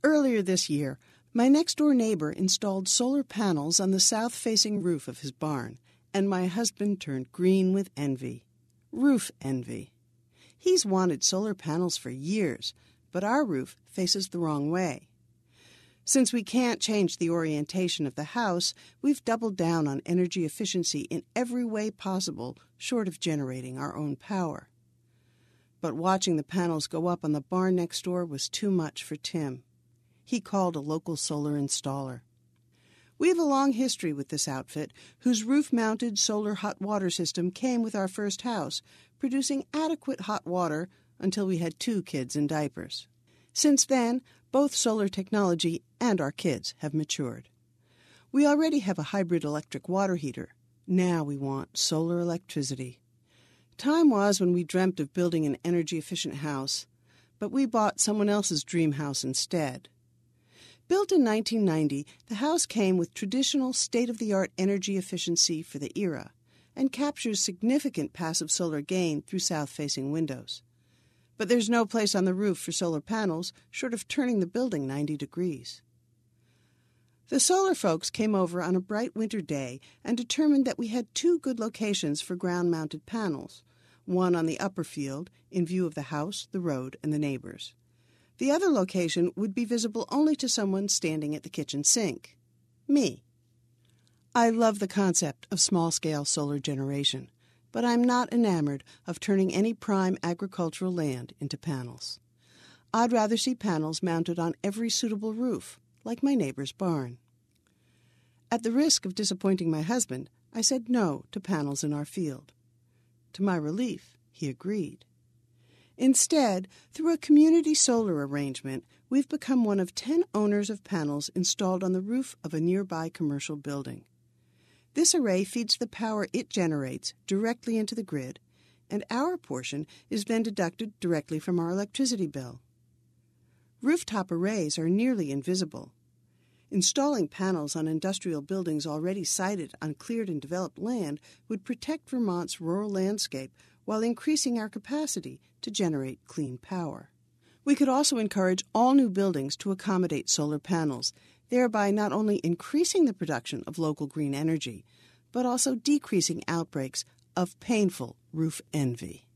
Earlier this year, my next-door neighbor installed solar panels on the south-facing roof of his barn, and my husband turned green with envy. Roof envy. He's wanted solar panels for years, but our roof faces the wrong way. Since we can't change the orientation of the house, we've doubled down on energy efficiency in every way possible, short of generating our own power. But watching the panels go up on the barn next door was too much for Tim. He called a local solar installer. We have a long history with this outfit, whose roof-mounted solar hot water system came with our first house, producing adequate hot water until we had 2 kids in diapers. Since then, both solar technology and our kids have matured. We already have a hybrid electric water heater. Now we want solar electricity. Time was when we dreamt of building an energy-efficient house, but we bought someone else's dream house instead. Built in 1990, the house came with traditional state-of-the-art energy efficiency for the era and captures significant passive solar gain through south-facing windows. But there's no place on the roof for solar panels short of turning the building 90 degrees. The solar folks came over on a bright winter day and determined that we had 2 good locations for ground-mounted panels, one on the upper field in view of the house, the road, and the neighbors. The other location would be visible only to someone standing at the kitchen sink. Me. I love the concept of small-scale solar generation, but I'm not enamored of turning any prime agricultural land into panels. I'd rather see panels mounted on every suitable roof, like my neighbor's barn. At the risk of disappointing my husband, I said no to panels in our field. To my relief, he agreed. Instead, through a community solar arrangement, we've become one of 10 owners of panels installed on the roof of a nearby commercial building. This array feeds the power it generates directly into the grid, and our portion is then deducted directly from our electricity bill. Rooftop arrays are nearly invisible. Installing panels on industrial buildings already sited on cleared and developed land would protect Vermont's rural landscape while increasing our capacity to generate clean power. We could also encourage all new buildings to accommodate solar panels, thereby not only increasing the production of local green energy, but also decreasing outbreaks of painful roof envy.